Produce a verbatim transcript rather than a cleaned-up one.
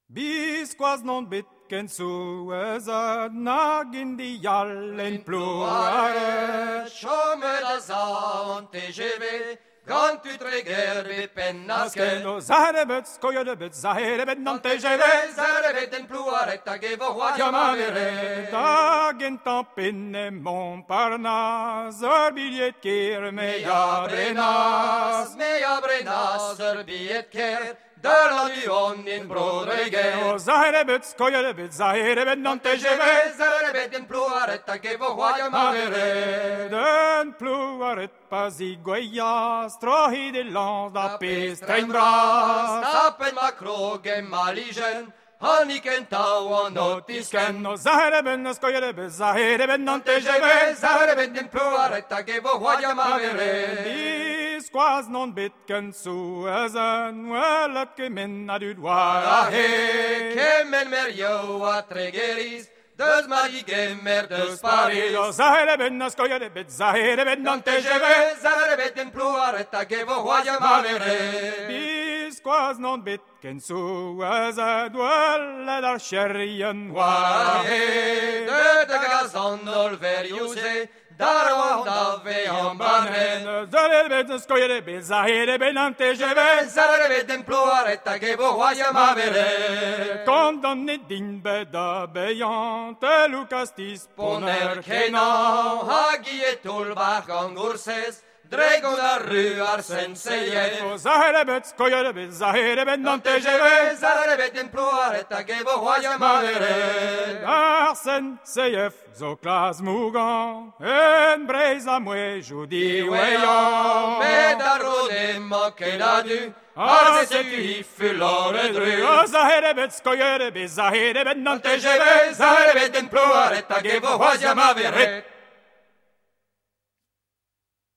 Bis quas non bitken suesa nag in di allen pluare. Chome da zant T G V, quand tu treger bit pennaske. No zarebet skoyedebet zaherebet non te T G V, zarebet den pluaretta che vo chiamavere. Dagen tampinne Montparnasse, ur billet kir me ja brenas. Me ja brenas, ur billet kir. Där la vi on in brodrege. No zaherebet skoyedebet zaherebet non te T G V, zarebet den pluaretta che vo chiamavere. Den pluaret pas i goia, strohi de lans da pestra in bras. Stappen ma kroge maligen, Hanniken tau notisken. No zaherebet no skoyedebet zaherebet non T te G V, zarebet den pluaretta che vo chiamavere. Dis quas non bitken suesen, wellet geminna du doar Ahe, kemmen mer jo a tregeris, dus magi gemmer dus Paris. No zaherebet no skoyedebet zaherebet non T te G V, zarebet den pluaretta che vo chiamavere. Dis quas non bitken suesen, wellet ar sherrien Ahe, de de gazondol veriuse, dar wa dave ambarnen. Zaherebet no skoyedebet zaherebet non te T G V, zarebet den pluaretta che vo chiamavere. Condamné din beda bejante Lucastis Poner kena, hagi et tulbach angurses, drego da ruar senseie. No zaherebet skoyedebet zaherebet non T te G V, zarebet den pluaretta che vo chiamavere. Arsen seyef zo klas mugan en breza mwe judi weyan Me darone ma che la du, arse se tu hi fyllare dru. O zaherebet skoyedebet zaherebet non T G V, zarebet den pluaretta che vo chiamavere.